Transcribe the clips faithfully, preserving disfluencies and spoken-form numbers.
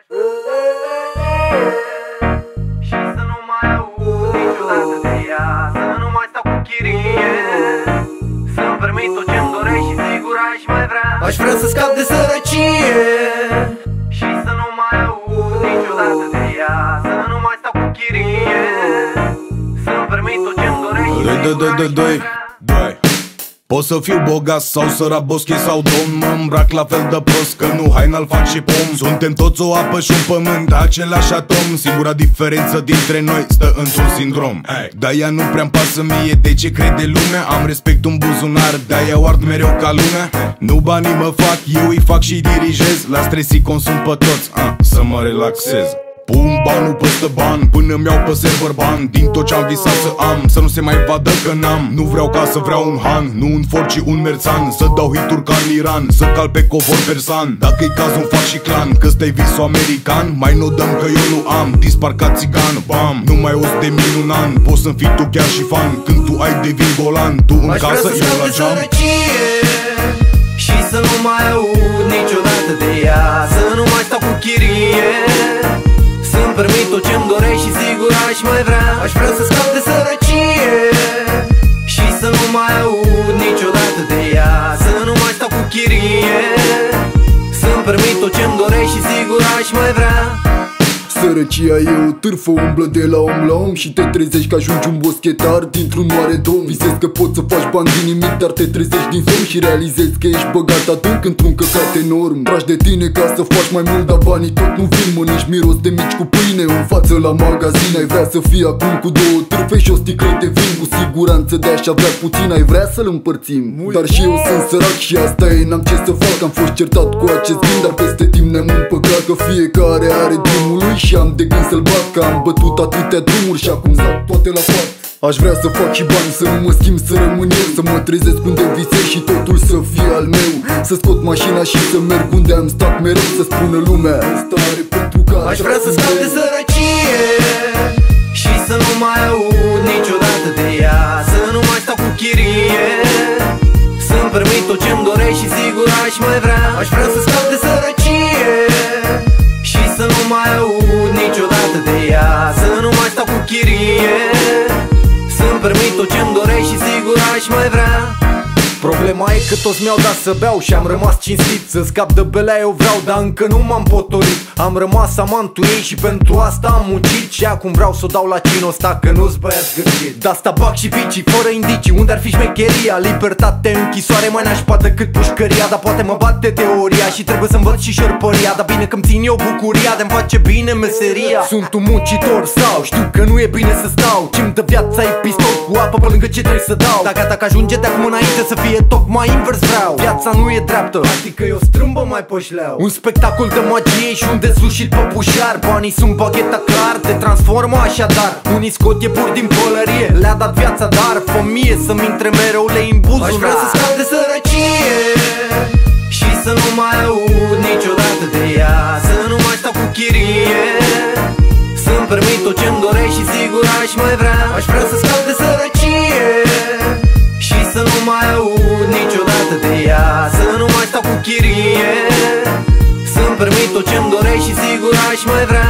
Și să nu mai aud niciodată de ea, să nu mai stau cu chirie, să-mi permit tot ce-mi dorești și sigur aș mai vrea. Aș vrea să scap de sărăcie Și să nu mai aud niciodată de ea, să nu mai stau cu chirie, să-mi permit tot ce-mi dorești și sigur aș mai vrea. Pot să fiu bogat sau sărat, bosche sau domn, mă îmbrac la fel de prost, că nu haina-l fac și pom. Suntem toți o apă și un pământ, același atom. Singura diferență dintre noi stă într-un sindrom. De-aia nu prea-mi pasă mie de ce crede lumea. Am respect un buzunar, de-aia o ard mereu ca lumea. Nu banii mă fac, eu îi fac și dirijez. La stres îi consum pe toți, ah, să mă relaxez. Pun banul peste ban, până-mi iau pe server ban. Din tot ce-am visat să am, să nu se mai vadă că n-am. Nu vreau ca să vreau un Han, nu un Ford, ci un Merțan. Să dau hituri ca în Iran, să cal pe covor persan. Dacă-i cazul fac și clan, că stai visul american. Mai nu dăm că eu nu am, dispar ca țigan. Bam, nu mai os de minunan, poți să fii tu chiar și fan. Când tu ai devin golan, tu în Aș casă, eu la geam. Și să nu mai aud niciodată de ea, să nu mai stau cu chirie, să-mi permit tot ce-mi dorești și sigur aș mai vrea. Aș vrea să scap de sărăcie și să nu mai aud niciodată de ea, să nu mai stau cu chirie, să-mi permit tot ce-mi dorești și sigur aș mai vrea. Sărăcia e o târfă, umblă de la om la om și te trezești că ajungi un boschetar dintr-un mare dom. Visezi că poți să faci bani din nimic, dar te trezești din somn și realizezi că ești băgat adânc într-un căcat enorm. Tragi de tine ca să faci mai mult, dar banii tot nu vin. Mănânci miros de mici cu pâine în față la magazin. Ai vrea să fii acum cu două târfe și o sticlă de vin. Cu siguranță de-aș avea puțin, ai vrea să-l împărțim. Dar și eu sunt sărac și asta e, n-am ce să fac. Am fost certat cu acest gând, dar peste timp ne-am împăcat că fiecare are drumul lui și am de gând să-l bat. Că am bătut atâtea drumuri și acum zac toate la pat. Aș vrea să fac și bani, să nu mă schimb, să rămân eu, să mă trezesc unde visez și totul să fie al meu. Să scot mașina și să merg unde am stat mereu, să spună lumea asta are pentru că Aș vrea să scap de sărăcie și să nu mai aud niciodată de ea, să nu mai stau cu chirie, să-mi permit tot ce-mi dorești și sigur aș mai vrea. Aș vrea să scap de sărăcie și să nu mai aud niciodată de ea, să nu mai stau cu chirie, să-mi permit tot ce-mi dorești și sigur aș mai vrea. Problema e că toți mi-au dat să beau și am rămas cinstit. Să scap de belea eu vreau, dar încă nu m-am potolit. Am rămas amantul ei și pentru asta am muncit. Și acum vreau să o dau la cine ăsta, că nu-s băiat zgârcit. De-asta bag și vicii, fără indicii, unde ar fi șmecheria? Libertate, închisoare, mai nașpa decât pușcăria. Dar poate mă bate teoria și trebuie să învăț și șerpăria. Dar bine că-mi țin eu bucuria de-mi face bine meseria. Sunt un muncitor sau știu că nu e bine să stau. Ce-mi dă viața e pistol cu apă pe lângă ce trebuie să dau. Dar gata că ajunge de acum înainte să fie tocmai invers vreau. Viața nu e dreaptă, adică eu strâmbă mai pășleau. Un spectacol de magie și un dezlușit păpușar. Banii sunt bagheta clar, te transformă așadar. Unii scot iepuri din pălărie, le-a dat viața dar fă mie să-mi intre mereu lei în buzunar. Aș vrea să scap de sărăcie și să nu mai aud niciodată de ea, să nu mai stau cu chirie, să-mi permit tot ce-mi dorești și sigur aș mai vrea. Aș vrea să scap de sărăcie și să nu mai aud niciodată de ea, să nu mai stau cu chirie, să-mi permit tot ce-mi dorești și sigur aș mai vrea.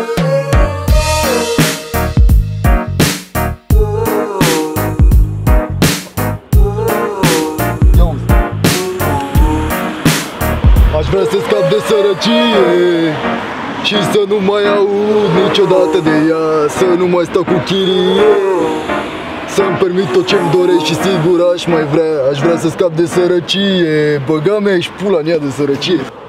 Aș vrea să scap de sărăcie și să nu mai aud niciodată de ea, să nu mai stau cu chirie, să-mi permit tot ce-mi doresc și sigur aș mai vrea. Aș vrea să scap de sărăcie, băga mea și pula în ea de sărăcie.